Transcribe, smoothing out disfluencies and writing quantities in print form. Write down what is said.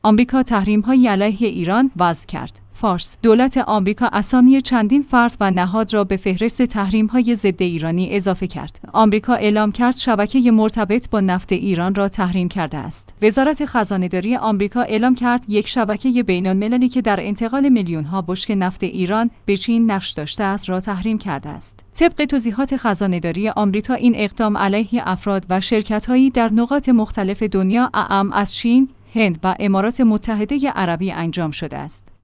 آمریکا تحریم‌های علیه ایران وضع کرد. فارس: دولت آمریکا اسامی چندین فرد و نهاد را به فهرست تحریم‌های ضد ایرانی اضافه کرد. آمریکا اعلام کرد شبکه مرتبط با نفت ایران را تحریم کرده است. وزارت خزانه‌داری آمریکا اعلام کرد یک شبکه بین‌المللی که در انتقال میلیون‌ها بشکه نفت ایران به چین نقش داشته است را تحریم کرده است. طبق توضیحات خزانه‌داری آمریکا، این اقدام علیه افراد و شرکت‌هایی در نقاط مختلف دنیا اعم از چین، هند و امارات متحده عربی انجام شده است.